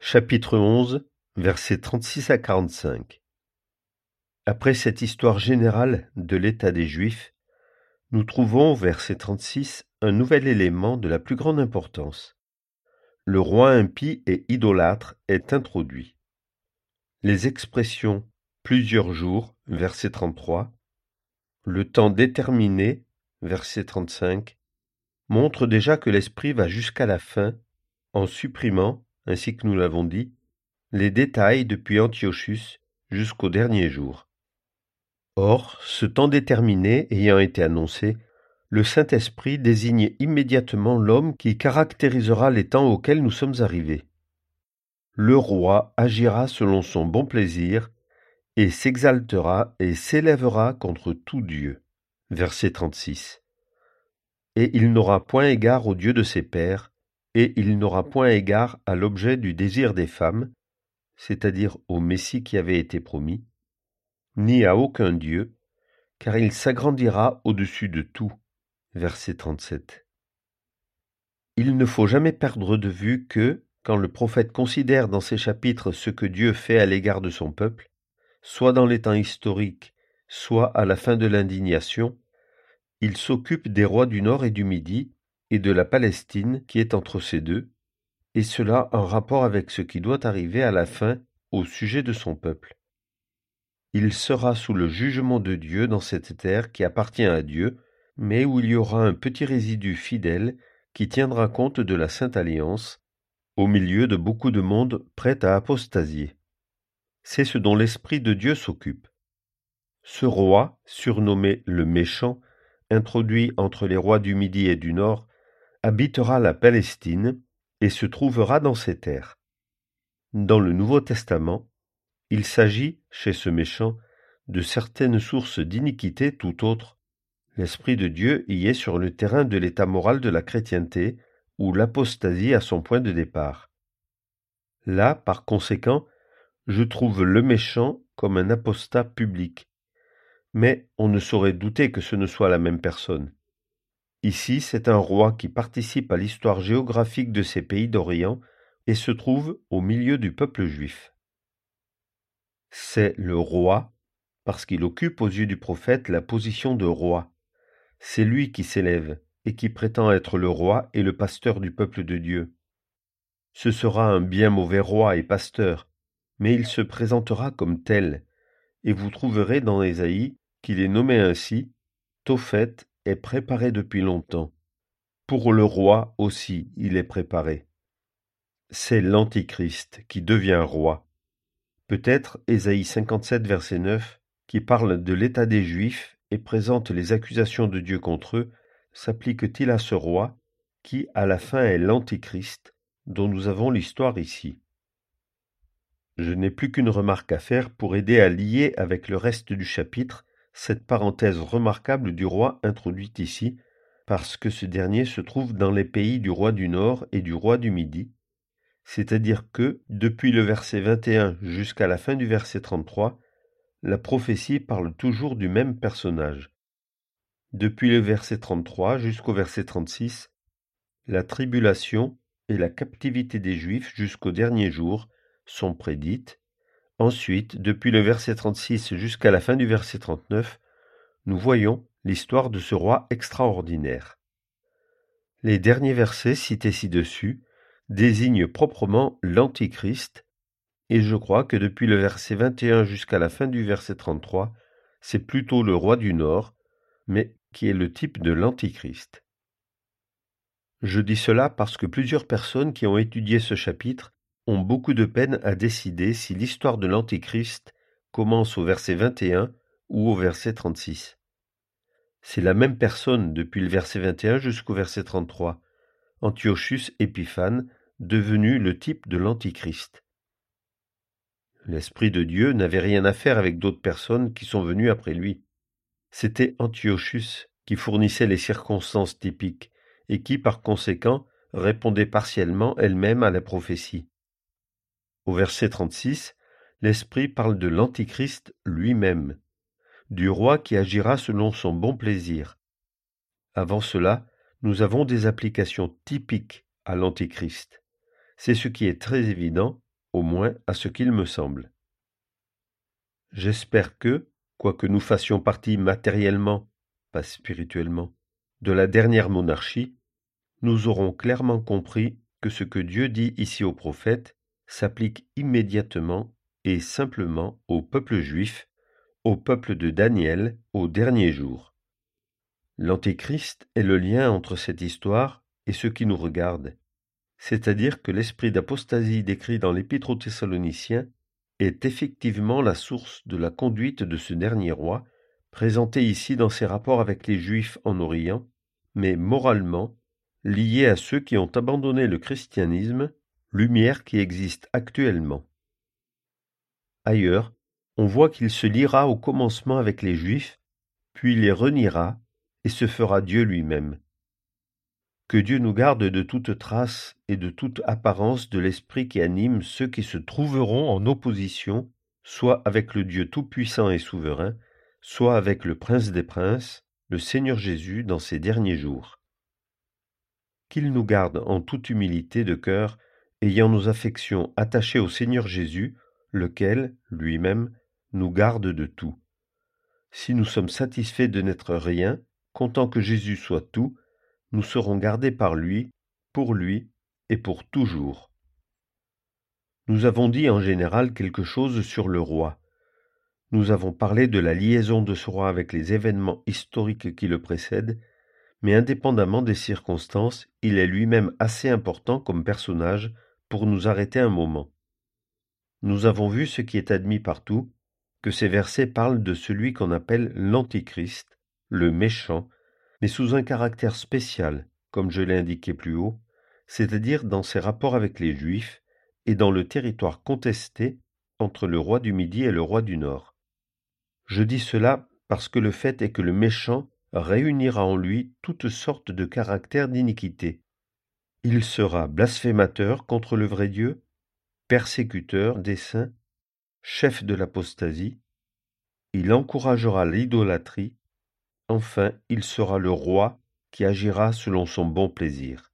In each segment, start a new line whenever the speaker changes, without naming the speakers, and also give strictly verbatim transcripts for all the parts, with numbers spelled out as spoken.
Chapitre onze, versets trente-six à quarante-cinq. Après cette histoire générale de l'état des Juifs, nous trouvons au verset trente-six un nouvel élément de la plus grande importance. Le roi impie et idolâtre est introduit. Les expressions « plusieurs jours » verset trente-trois, le temps déterminé verset trente-cinq, montrent déjà que l'Esprit va jusqu'à la fin en supprimant, ainsi que nous l'avons dit, les détails depuis Antiochus jusqu'au dernier jour. Or, ce temps déterminé ayant été annoncé, le Saint-Esprit désigne immédiatement l'homme qui caractérisera les temps auxquels nous sommes arrivés. Le roi agira selon son bon plaisir et s'exaltera et s'élèvera contre tout Dieu. Verset trente-six. Et il n'aura point égard au Dieu de ses pères, et il n'aura point égard à l'objet du désir des femmes, c'est-à-dire au Messie qui avait été promis, ni à aucun Dieu, car il s'agrandira au-dessus de tout. Verset trente-sept. Il ne faut jamais perdre de vue que, quand le prophète considère dans ces chapitres ce que Dieu fait à l'égard de son peuple, soit dans les temps historiques, soit à la fin de l'indignation, il s'occupe des rois du Nord et du Midi, et de la Palestine qui est entre ces deux, et cela en rapport avec ce qui doit arriver à la fin au sujet de son peuple. Il sera sous le jugement de Dieu dans cette terre qui appartient à Dieu, mais où il y aura un petit résidu fidèle qui tiendra compte de la Sainte Alliance, au milieu de beaucoup de monde prêt à apostasier. C'est ce dont l'Esprit de Dieu s'occupe. Ce roi, surnommé le Méchant, introduit entre les rois du Midi et du Nord, habitera la Palestine et se trouvera dans ces terres. Dans le Nouveau Testament, il s'agit, chez ce méchant, de certaines sources d'iniquité tout autres. L'Esprit de Dieu y est sur le terrain de l'état moral de la chrétienté, où l'apostasie a son point de départ. Là, par conséquent, je trouve le méchant comme un apostat public. Mais on ne saurait douter que ce ne soit la même personne. Ici, c'est un roi qui participe à l'histoire géographique de ces pays d'Orient et se trouve au milieu du peuple juif. C'est le roi, parce qu'il occupe aux yeux du prophète la position de roi. C'est lui qui s'élève et qui prétend être le roi et le pasteur du peuple de Dieu. Ce sera un bien mauvais roi et pasteur, mais il se présentera comme tel, et vous trouverez dans Ésaïe qu'il est nommé ainsi, Tophet est préparé depuis longtemps. Pour le roi aussi il est préparé. C'est l'Antichrist qui devient roi. Peut-être Ésaïe cinquante-sept, verset neuf, qui parle de l'état des Juifs et présente les accusations de Dieu contre eux, s'applique-t-il à ce roi, qui à la fin est l'Antichrist, dont nous avons l'histoire ici. Je n'ai plus qu'une remarque à faire pour aider à lier avec le reste du chapitre cette parenthèse remarquable du roi introduite ici, parce que ce dernier se trouve dans les pays du roi du Nord et du roi du Midi, c'est-à-dire que, depuis le verset vingt et un jusqu'à la fin du verset trente-trois, la prophétie parle toujours du même personnage. Depuis le verset trente-trois jusqu'au verset trente-six, la tribulation et la captivité des Juifs jusqu'au dernier jour sont prédites. Ensuite, depuis le verset trente-six jusqu'à la fin du verset trente-neuf, nous voyons l'histoire de ce roi extraordinaire. Les derniers versets cités ci-dessus désignent proprement l'Antichrist, et je crois que depuis le verset vingt et un jusqu'à la fin du verset trente-trois, c'est plutôt le roi du Nord, mais qui est le type de l'Antichrist. Je dis cela parce que plusieurs personnes qui ont étudié ce chapitre ont beaucoup de peine à décider si l'histoire de l'Antichrist commence au verset vingt et un ou au verset trente-six. C'est la même personne depuis le verset vingt et un jusqu'au verset trente-trois, Antiochus Épiphane, devenu le type de l'Antichrist. L'Esprit de Dieu n'avait rien à faire avec d'autres personnes qui sont venues après lui. C'était Antiochus qui fournissait les circonstances typiques et qui, par conséquent, répondait partiellement elle-même à la prophétie. Au verset trente-six, l'Esprit parle de l'Antichrist lui-même, du roi qui agira selon son bon plaisir. Avant cela, nous avons des applications typiques à l'Antichrist. C'est ce qui est très évident, au moins à ce qu'il me semble. J'espère que, quoique nous fassions partie matériellement, pas spirituellement, de la dernière monarchie, nous aurons clairement compris que ce que Dieu dit ici aux prophètes s'applique immédiatement et simplement au peuple juif, au peuple de Daniel, au dernier jour. L'Antéchrist est le lien entre cette histoire et ce qui nous regarde, c'est-à-dire que l'esprit d'apostasie décrit dans l'Épître aux Thessaloniciens est effectivement la source de la conduite de ce dernier roi, présenté ici dans ses rapports avec les Juifs en Orient, mais moralement lié à ceux qui ont abandonné le christianisme, lumière qui existe actuellement. Ailleurs, on voit qu'il se liera au commencement avec les Juifs, puis les reniera et se fera Dieu lui-même. Que Dieu nous garde de toute trace et de toute apparence de l'esprit qui anime ceux qui se trouveront en opposition, soit avec le Dieu tout-puissant et souverain, soit avec le Prince des Princes, le Seigneur Jésus dans ces derniers jours. Qu'il nous garde en toute humilité de cœur, ayant nos affections attachées au Seigneur Jésus, lequel, lui-même, nous garde de tout. Si nous sommes satisfaits de n'être rien, content que Jésus soit tout, nous serons gardés par lui, pour lui et pour toujours. Nous avons dit en général quelque chose sur le roi. Nous avons parlé de la liaison de ce roi avec les événements historiques qui le précèdent, mais indépendamment des circonstances, il est lui-même assez important comme personnage pour nous arrêter un moment. Nous avons vu ce qui est admis partout, que ces versets parlent de celui qu'on appelle l'Antichrist, le méchant, mais sous un caractère spécial, comme je l'ai indiqué plus haut, c'est-à-dire dans ses rapports avec les Juifs et dans le territoire contesté entre le roi du Midi et le roi du Nord. Je dis cela parce que le fait est que le méchant réunira en lui toutes sortes de caractères d'iniquité. Il sera blasphémateur contre le vrai Dieu, persécuteur des saints, chef de l'apostasie, il encouragera l'idolâtrie, enfin il sera le roi qui agira selon son bon plaisir.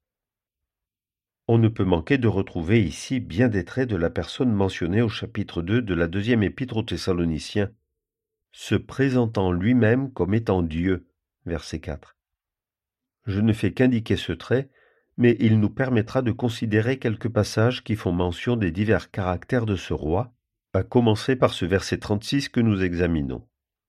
On ne peut manquer de retrouver ici bien des traits de la personne mentionnée au chapitre deux de la deuxième épître aux Thessaloniciens, se présentant lui-même comme étant Dieu, verset quatre. Je ne fais qu'indiquer ce trait, mais il nous permettra de considérer quelques passages qui font mention des divers caractères de ce roi, à commencer par ce verset trente-six que nous examinons.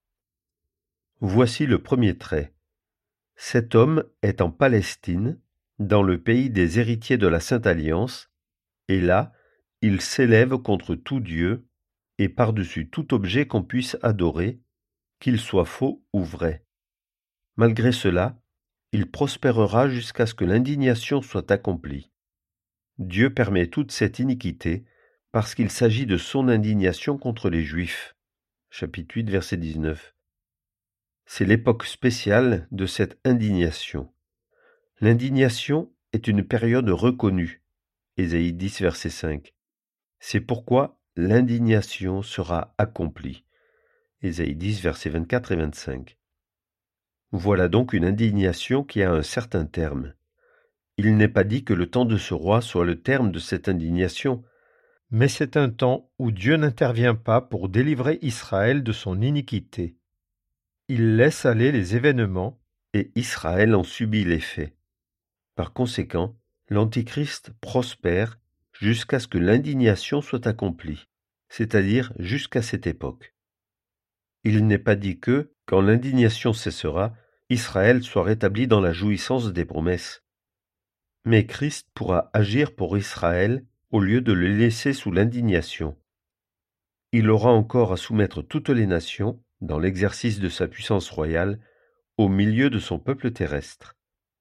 Voici le premier trait. Cet homme est en Palestine, dans le pays des héritiers de la Sainte Alliance, et là, il s'élève contre tout Dieu, et par-dessus tout objet qu'on puisse adorer, qu'il soit faux ou vrai. Malgré cela, il prospérera jusqu'à ce que l'indignation soit accomplie. Dieu permet toute cette iniquité parce qu'il s'agit de son indignation contre les Juifs. Chapitre huit, verset dix-neuf. C'est l'époque spéciale de cette indignation. L'indignation est une période reconnue. Ésaïe dix, verset cinq. C'est pourquoi l'indignation sera accomplie. Ésaïe dix, versets vingt-quatre et vingt-cinq. Voilà donc une indignation qui a un certain terme. Il n'est pas dit que le temps de ce roi soit le terme de cette indignation, mais c'est un temps où Dieu n'intervient pas pour délivrer Israël de son iniquité. Il laisse aller les événements et Israël en subit l'effet. Par conséquent, l'Antichrist prospère jusqu'à ce que l'indignation soit accomplie, c'est-à-dire jusqu'à cette époque. Il n'est pas dit que, quand l'indignation cessera, Israël soit rétabli dans la jouissance des promesses. Mais Christ pourra agir pour Israël au lieu de le laisser sous l'indignation. Il aura encore à soumettre toutes les nations, dans l'exercice de sa puissance royale, au milieu de son peuple terrestre.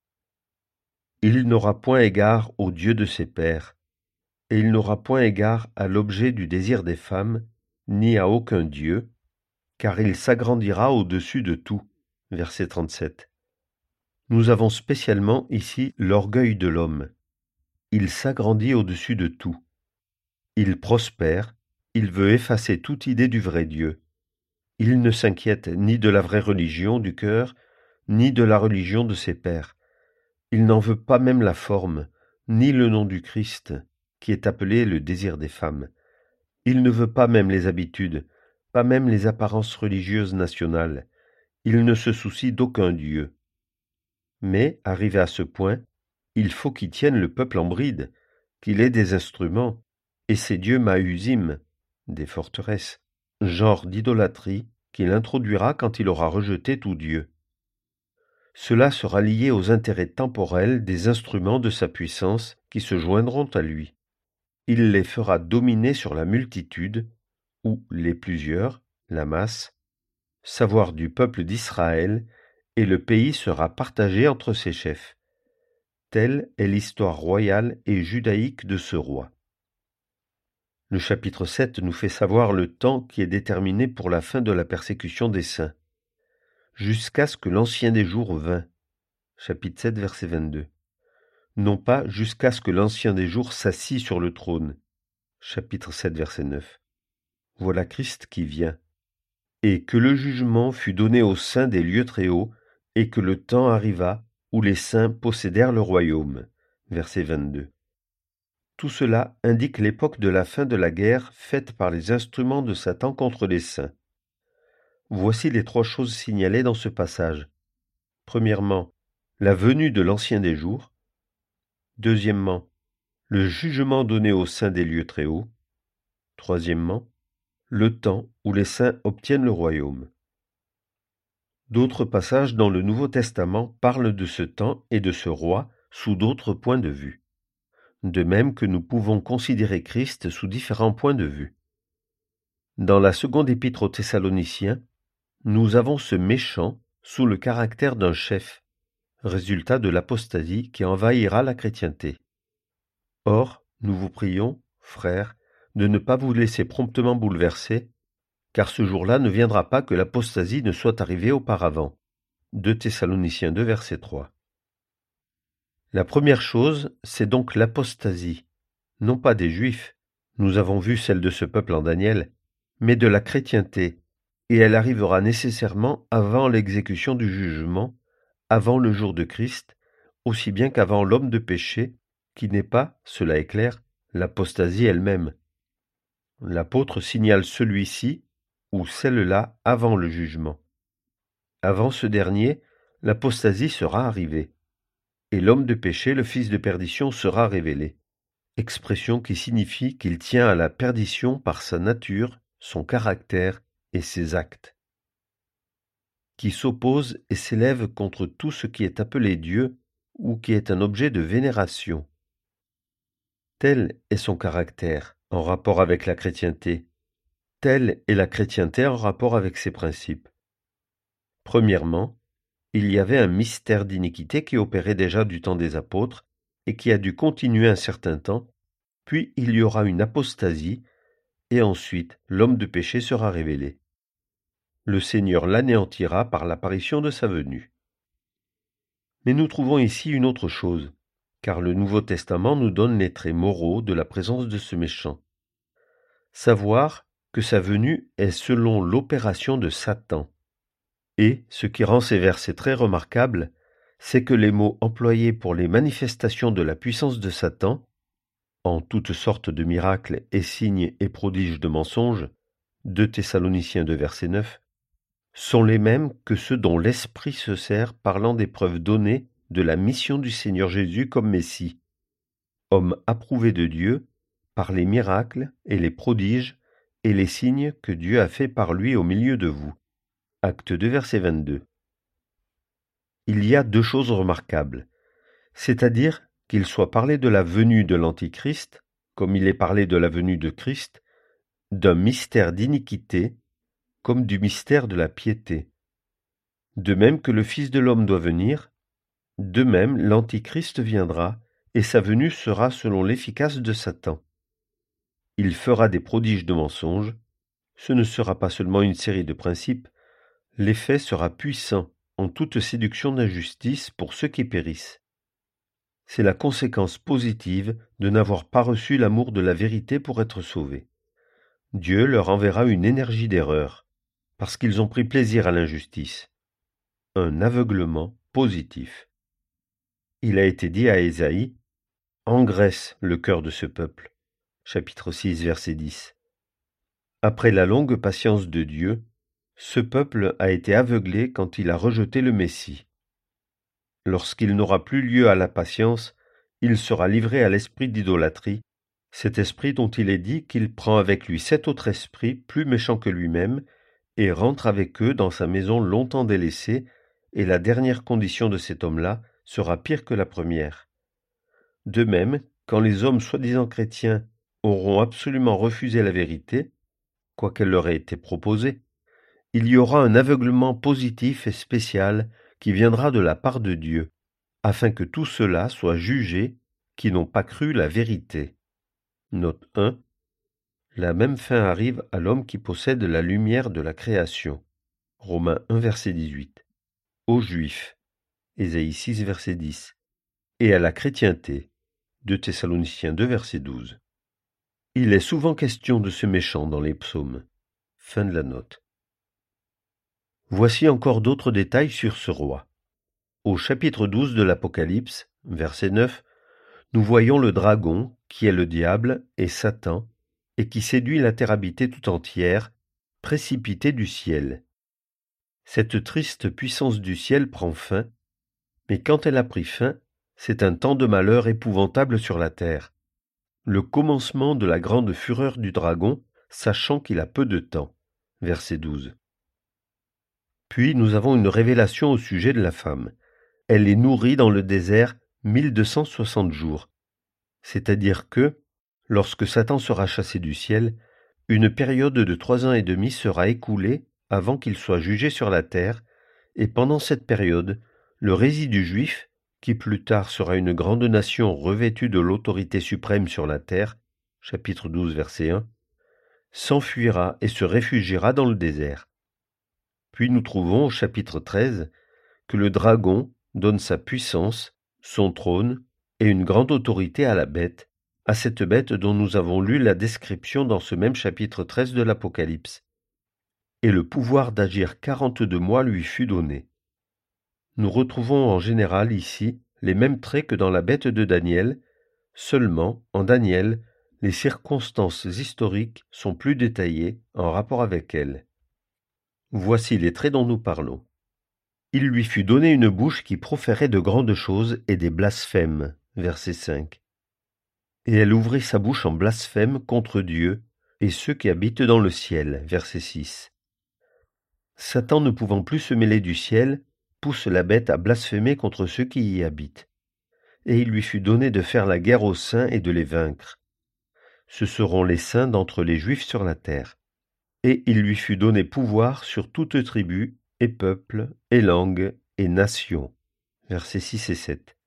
Il n'aura point égard au Dieu de ses pères, et il n'aura point égard à l'objet du désir des femmes, ni à aucun Dieu, car il s'agrandira au-dessus de tout. Verset trente-sept. Nous avons spécialement ici l'orgueil de l'homme. Il s'agrandit au-dessus de tout. Il prospère, il veut effacer toute idée du vrai Dieu. Il ne s'inquiète ni de la vraie religion du cœur, ni de la religion de ses pères. Il n'en veut pas même la forme, ni le nom du Christ, qui est appelé le désir des femmes. Il ne veut pas même les habitudes, pas même les apparences religieuses nationales. Il ne se soucie d'aucun dieu. Mais, arrivé à ce point, il faut qu'il tienne le peuple en bride, qu'il ait des instruments, et ces dieux Mahusim, des forteresses, genre d'idolâtrie qu'il introduira quand il aura rejeté tout Dieu. Cela sera lié aux intérêts temporels des instruments de sa puissance qui se joindront à lui. Il les fera dominer sur la multitude, ou les plusieurs, la masse, savoir du peuple d'Israël, et le pays sera partagé entre ses chefs. Telle est l'histoire royale et judaïque de ce roi. Le chapitre sept nous fait savoir le temps qui est déterminé pour la fin de la persécution des saints, jusqu'à ce que l'Ancien des jours vînt. Chapitre sept, verset vingt-deux. Non pas jusqu'à ce que l'Ancien des jours s'assit sur le trône. Chapitre sept, verset neuf. Voilà Christ qui vient. Et que le jugement fut donné aux saints des lieux très hauts, et que le temps arriva où les saints possédèrent le royaume. Verset vingt-deux. Tout cela indique l'époque de la fin de la guerre faite par les instruments de Satan contre les saints. Voici les trois choses signalées dans ce passage. Premièrement, la venue de l'Ancien des jours. Deuxièmement, le jugement donné aux saints des lieux très hauts. Troisièmement, le temps où les saints obtiennent le royaume. D'autres passages dans le Nouveau Testament parlent de ce temps et de ce roi sous d'autres points de vue. De même que nous pouvons considérer Christ sous différents points de vue. Dans la seconde épître aux Thessaloniciens, nous avons ce méchant sous le caractère d'un chef, résultat de l'apostasie qui envahira la chrétienté. Or, nous vous prions, frères, de ne pas vous laisser promptement bouleverser, car ce jour-là ne viendra pas que l'apostasie ne soit arrivée auparavant. deux Thessaloniciens deux, verset trois. La première chose, c'est donc l'apostasie, non pas des Juifs, nous avons vu celle de ce peuple en Daniel, mais de la chrétienté, et elle arrivera nécessairement avant l'exécution du jugement, avant le jour de Christ, aussi bien qu'avant l'homme de péché, qui n'est pas, cela est clair, l'apostasie elle-même. L'apôtre signale celui-ci ou celle-là avant le jugement. Avant ce dernier, l'apostasie sera arrivée, et l'homme de péché, le fils de perdition, sera révélé. Expression qui signifie qu'il tient à la perdition par sa nature, son caractère et ses actes. Qui s'oppose et s'élève contre tout ce qui est appelé Dieu ou qui est un objet de vénération. Tel est son caractère en rapport avec la chrétienté. Telle est la chrétienté en rapport avec ses principes. Premièrement, il y avait un mystère d'iniquité qui opérait déjà du temps des apôtres et qui a dû continuer un certain temps, puis il y aura une apostasie, et ensuite l'homme de péché sera révélé. Le Seigneur l'anéantira par l'apparition de sa venue. Mais nous trouvons ici une autre chose, car le Nouveau Testament nous donne les traits moraux de la présence de ce méchant. Savoir que sa venue est selon l'opération de Satan. Et, ce qui rend ces versets très remarquables, c'est que les mots employés pour les manifestations de la puissance de Satan, en toutes sortes de miracles et signes et prodiges de mensonges, deux Thessaloniciens deux verset neuf, sont les mêmes que ceux dont l'Esprit se sert parlant des preuves données de la mission du Seigneur Jésus comme Messie, homme approuvé de Dieu par les miracles et les prodiges et les signes que Dieu a fait par lui au milieu de vous. Acte deux, verset vingt-deux. Il y a deux choses remarquables, c'est-à-dire qu'il soit parlé de la venue de l'Antichrist, comme il est parlé de la venue de Christ, d'un mystère d'iniquité, comme du mystère de la piété. De même que le Fils de l'homme doit venir, de même l'Antichrist viendra, et sa venue sera selon l'efficace de Satan. Il fera des prodiges de mensonges, ce ne sera pas seulement une série de principes, l'effet sera puissant en toute séduction d'injustice pour ceux qui périssent. C'est la conséquence positive de n'avoir pas reçu l'amour de la vérité pour être sauvés. Dieu leur enverra une énergie d'erreur, parce qu'ils ont pris plaisir à l'injustice. Un aveuglement positif. Il a été dit à Ésaïe, « Engraisse le cœur de ce peuple, chapitre six, verset dix. Après la longue patience de Dieu, ce peuple a été aveuglé quand il a rejeté le Messie. Lorsqu'il n'aura plus lieu à la patience, il sera livré à l'esprit d'idolâtrie, cet esprit dont il est dit qu'il prend avec lui sept autres esprits plus méchants que lui-même, et rentre avec eux dans sa maison longtemps délaissée, et la dernière condition de cet homme-là sera pire que la première. De même, quand les hommes soi-disant chrétiens auront absolument refusé la vérité, quoiqu'elle leur ait été proposée, il y aura un aveuglement positif et spécial qui viendra de la part de Dieu, afin que tous ceux-là soient jugés qui n'ont pas cru la vérité. Note un. La même fin arrive à l'homme qui possède la lumière de la création. Romains un, verset dix-huit. Aux Juifs. Ésaïe six, verset dix. Et à la chrétienté. deux Thessaloniciens deux, verset douze. Il est souvent question de ce méchant dans les psaumes. Fin de la note. Voici encore d'autres détails sur ce roi. Au chapitre douze de l'Apocalypse, verset neuf, nous voyons le dragon, qui est le diable et Satan, et qui séduit la terre habitée tout entière, précipité du ciel. Cette triste puissance du ciel prend fin, mais quand elle a pris fin, c'est un temps de malheur épouvantable sur la terre. Le commencement de la grande fureur du dragon, sachant qu'il a peu de temps. Verset douze. Puis nous avons une révélation au sujet de la femme. Elle est nourrie dans le désert mille deux cent soixante jours. C'est-à-dire que, lorsque Satan sera chassé du ciel, une période de trois ans et demi sera écoulée avant qu'il soit jugé sur la terre, et pendant cette période, le résidu juif, qui plus tard sera une grande nation revêtue de l'autorité suprême sur la terre, chapitre douze, verset un, s'enfuira et se réfugiera dans le désert. Puis nous trouvons au chapitre treize que le dragon donne sa puissance, son trône et une grande autorité à la bête, à cette bête dont nous avons lu la description dans ce même chapitre treize de l'Apocalypse. Et le pouvoir d'agir quarante-deux mois lui fut donné. Nous retrouvons en général ici les mêmes traits que dans la bête de Daniel, seulement, en Daniel, les circonstances historiques sont plus détaillées en rapport avec elle. Voici les traits dont nous parlons. Il lui fut donné une bouche qui proférait de grandes choses et des blasphèmes. Verset cinq. Et elle ouvrit sa bouche en blasphème contre Dieu et ceux qui habitent dans le ciel. Verset six. Satan, ne pouvant plus se mêler du ciel, pousse la bête à blasphémer contre ceux qui y habitent. Et il lui fut donné de faire la guerre aux saints et de les vaincre. Ce seront les saints d'entre les Juifs sur la terre. Et il lui fut donné pouvoir sur toute tribu, et peuple, et langue, et nation. Versets six et sept.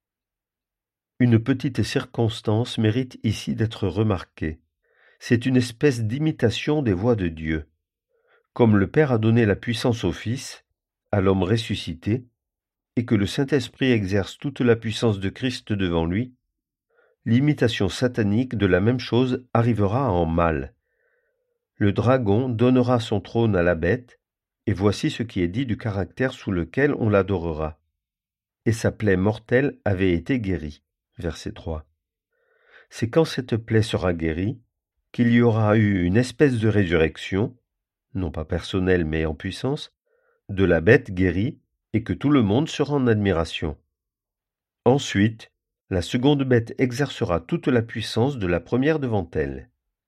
Une petite circonstance mérite ici d'être remarquée. C'est une espèce d'imitation des voies de Dieu. Comme le Père a donné la puissance au Fils, à l'homme ressuscité, et que le Saint-Esprit exerce toute la puissance de Christ devant lui, l'imitation satanique de la même chose arrivera en mal. Le dragon donnera son trône à la bête, et voici ce qui est dit du caractère sous lequel on l'adorera. Et sa plaie mortelle avait été guérie. Verset trois. C'est quand cette plaie sera guérie qu'il y aura eu une espèce de résurrection, non pas personnelle mais en puissance, de la bête guérie, et que tout le monde sera en admiration. Ensuite, la seconde bête exercera toute la puissance de la première devant elle.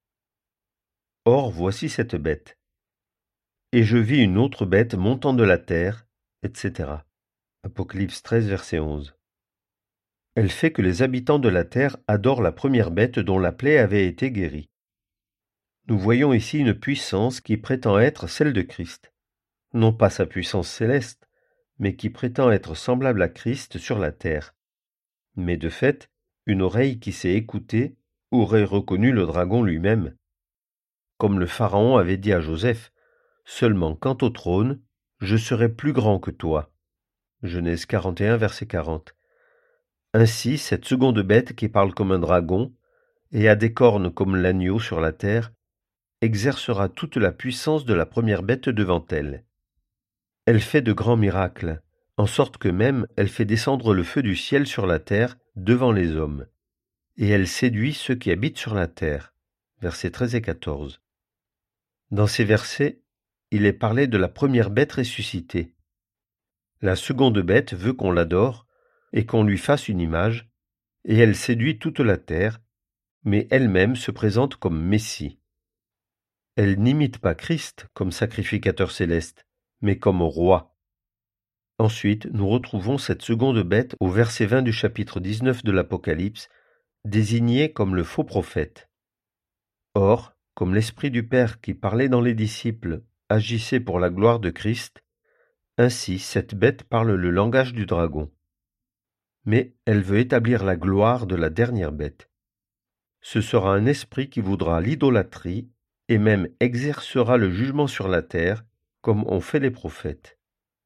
Or, voici cette bête. Et je vis une autre bête montant de la terre, et cetera. Apocalypse treize, verset onze. Elle fait que les habitants de la terre adorent la première bête dont la plaie avait été guérie. Nous voyons ici une puissance qui prétend être celle de Christ. Non pas sa puissance céleste, mais qui prétend être semblable à Christ sur la terre. Mais de fait, une oreille qui s'est écoutée aurait reconnu le dragon lui-même. Comme le Pharaon avait dit à Joseph, « Seulement quant au trône, je serai plus grand que toi. » Genèse quarante et un, verset quarante. Ainsi, cette seconde bête qui parle comme un dragon, et a des cornes comme l'agneau sur la terre, exercera toute la puissance de la première bête devant elle. Elle fait de grands miracles, en sorte que même elle fait descendre le feu du ciel sur la terre devant les hommes. et elle séduit ceux qui habitent sur la terre. Versets treize et quatorze. Dans ces versets, il est parlé de la première bête ressuscitée. La seconde bête veut qu'on l'adore et qu'on lui fasse une image, et elle séduit toute la terre, mais elle-même se présente comme Messie. Elle n'imite pas Christ comme sacrificateur céleste, mais comme roi. Ensuite, nous retrouvons cette seconde bête au verset vingt du chapitre dix-neuf de l'Apocalypse, désignée comme le faux prophète. Or, comme l'Esprit du Père qui parlait dans les disciples agissait pour la gloire de Christ, ainsi cette bête parle le langage du dragon. Mais elle veut établir la gloire de la dernière bête. Ce sera un esprit qui voudra l'idolâtrie et même exercera le jugement sur la terre, comme ont fait les prophètes.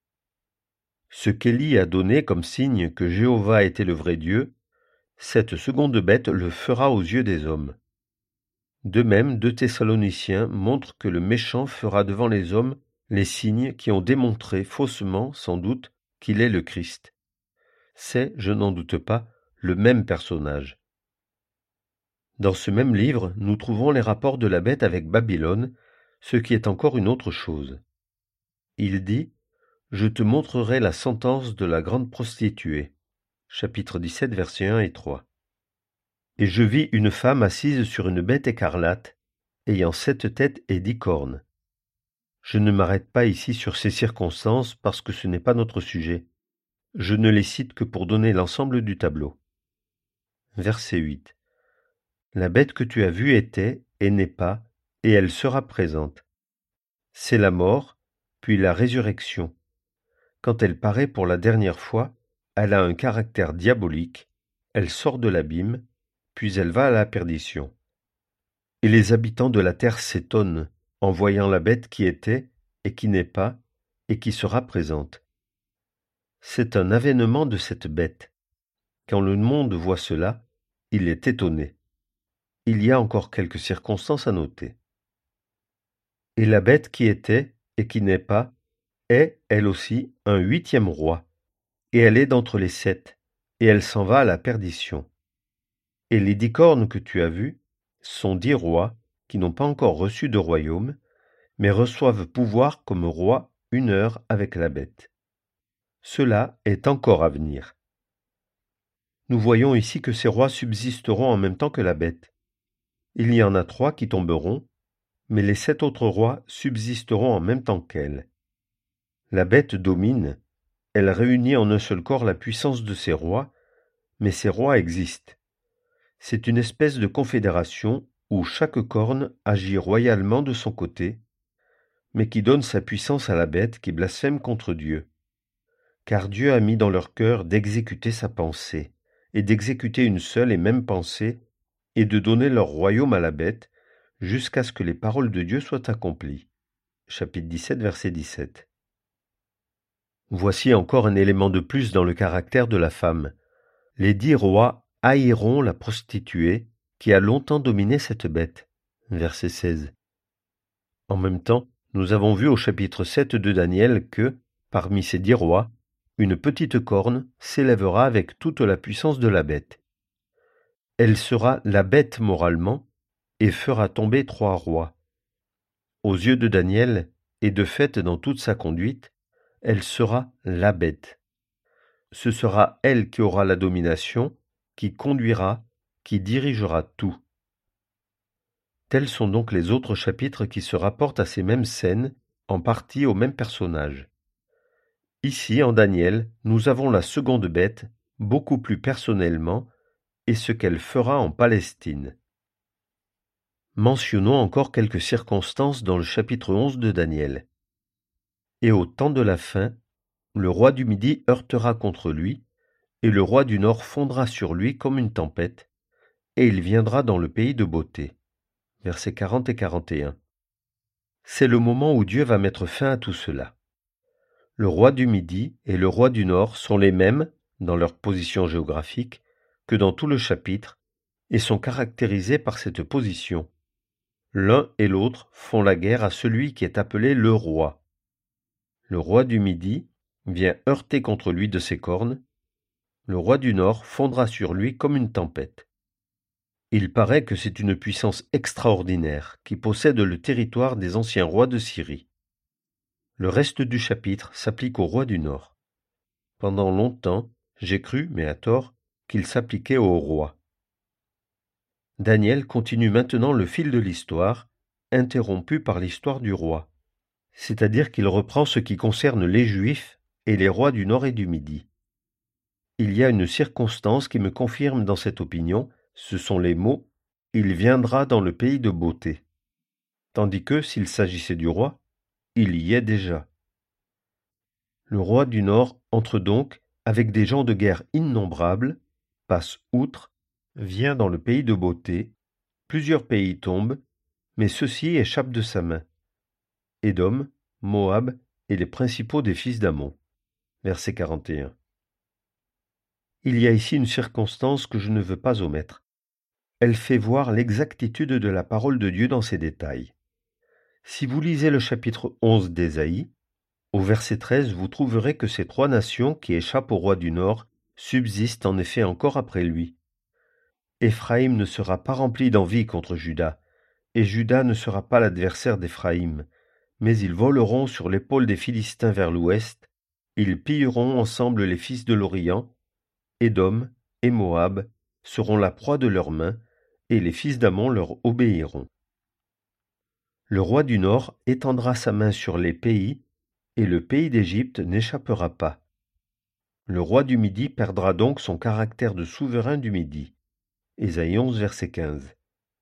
Ce qu'Élie a donné comme signe que Jéhovah était le vrai Dieu, cette seconde bête le fera aux yeux des hommes. De même, deux Thessaloniciens montrent que le méchant fera devant les hommes les signes qui ont démontré faussement, sans doute, qu'il est le Christ. C'est, je n'en doute pas, le même personnage. Dans ce même livre, nous trouvons les rapports de la bête avec Babylone, ce qui est encore une autre chose. Il dit « Je te montrerai la sentence de la grande prostituée » chapitre dix-sept, versets un et trois. Et je vis une femme assise sur une bête écarlate, ayant sept têtes et dix cornes. Je ne m'arrête pas ici sur ces circonstances parce que ce n'est pas notre sujet. Je ne les cite que pour donner l'ensemble du tableau. Verset huit. La bête que tu as vue était, et n'est pas, et elle sera présente. C'est la mort, puis la résurrection. Quand elle paraît pour la dernière fois, elle a un caractère diabolique, elle sort de l'abîme, puis elle va à la perdition. Et les habitants de la terre s'étonnent en voyant la bête qui était, et qui n'est pas, et qui sera présente. C'est un avènement de cette bête. Quand le monde voit cela, il est étonné. Il y a encore quelques circonstances à noter. Et la bête qui était, et qui n'est pas, est, elle aussi, un huitième roi, et elle est d'entre les sept, et elle s'en va à la perdition. Et les dix cornes que tu as vues sont dix rois qui n'ont pas encore reçu de royaume, mais reçoivent pouvoir comme rois une heure avec la bête. Cela est encore à venir. Nous voyons ici que ces rois subsisteront en même temps que la bête. Il y en a trois qui tomberont, mais les sept autres rois subsisteront en même temps qu'elle. La bête domine, elle réunit en un seul corps la puissance de ces rois, mais ces rois existent. C'est une espèce de confédération où chaque corne agit royalement de son côté, mais qui donne sa puissance à la bête qui blasphème contre Dieu. Car Dieu a mis dans leur cœur d'exécuter sa pensée, et d'exécuter une seule et même pensée, et de donner leur royaume à la bête, jusqu'à ce que les paroles de Dieu soient accomplies. Chapitre dix-sept, verset dix-sept. Voici encore un élément de plus dans le caractère de la femme. Les dix rois haïront la prostituée qui a longtemps dominé cette bête. Verset seize. En même temps, nous avons vu au chapitre sept de Daniel que, parmi ces dix rois, une petite corne s'élèvera avec toute la puissance de la bête. Elle sera la bête moralement et fera tomber trois rois. Aux yeux de Daniel, et de fait dans toute sa conduite, elle sera la bête. Ce sera elle qui aura la domination, qui conduira, qui dirigera tout. Tels sont donc les autres chapitres qui se rapportent à ces mêmes scènes, en partie aux mêmes personnages. Ici, en Daniel, nous avons la seconde bête, beaucoup plus personnellement, et ce qu'elle fera en Palestine. Mentionnons encore quelques circonstances dans le chapitre onze de Daniel. Et au temps de la fin, le roi du Midi heurtera contre lui, et le roi du Nord fondra sur lui comme une tempête, et il viendra dans le pays de beauté. Versets quarante et quarante et un. C'est le moment où Dieu va mettre fin à tout cela. Le roi du Midi et le roi du Nord sont les mêmes, dans leur position géographique, que dans tout le chapitre, et sont caractérisés par cette position. L'un et l'autre font la guerre à celui qui est appelé le roi. Le roi du Midi vient heurter contre lui de ses cornes, le roi du Nord fondra sur lui comme une tempête. Il paraît que c'est une puissance extraordinaire qui possède le territoire des anciens rois de Syrie. Le reste du chapitre s'applique aux rois du Nord. Pendant longtemps, j'ai cru, mais à tort, qu'il s'appliquait aux rois. Daniel continue maintenant le fil de l'histoire, interrompu par l'histoire du roi, c'est-à-dire qu'il reprend ce qui concerne les Juifs et les rois du Nord et du Midi. Il y a une circonstance qui me confirme dans cette opinion, ce sont les mots « il viendra dans le pays de beauté », tandis que, s'il s'agissait du roi, il y est déjà. Le roi du Nord entre donc, avec des gens de guerre innombrables, passe outre, vient dans le pays de beauté, plusieurs pays tombent, mais ceux-ci échappent de sa main. Édom, Moab et les principaux des fils d'Ammon. Verset quarante et un. Il y a ici une circonstance que je ne veux pas omettre. Elle fait voir l'exactitude de la parole de Dieu dans ses détails. Si vous lisez le chapitre onze d'Ésaïe, au verset treize, vous trouverez que ces trois nations qui échappent au roi du Nord subsistent en effet encore après lui. Éphraïm ne sera pas rempli d'envie contre Juda, et Juda ne sera pas l'adversaire d'Éphraïm, mais ils voleront sur l'épaule des Philistins vers l'ouest, ils pilleront ensemble les fils de l'Orient, Édom et Moab seront la proie de leurs mains, et les fils d'Ammon leur obéiront. Le roi du Nord étendra sa main sur les pays, et le pays d'Égypte n'échappera pas. Le roi du Midi perdra donc son caractère de souverain du Midi. Ésaïe onze, verset quinze.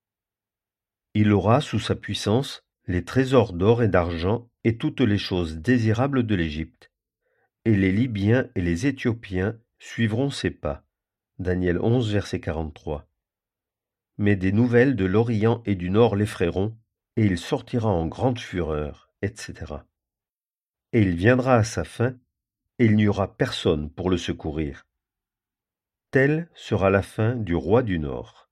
Il aura sous sa puissance les trésors d'or et d'argent et toutes les choses désirables de l'Égypte. Et les Libyens et les Éthiopiens suivront ses pas. Daniel onze, verset quarante-trois. Mais des nouvelles de l'Orient et du Nord l'effrayeront, et il sortira en grande fureur, et cetera. Et il viendra à sa fin, et il n'y aura personne pour le secourir. Telle sera la fin du roi du Nord.